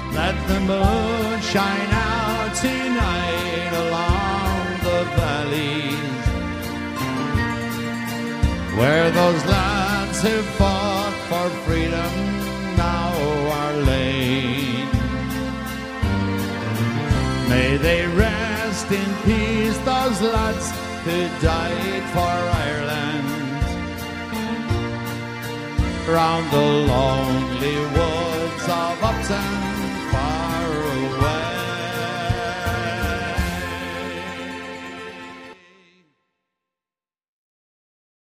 Let the moon shine out tonight along the valleys where those lads who fought for freedom now are laid. May they rest in peace, those lads who died for Ireland. Round the lonely woods of Upton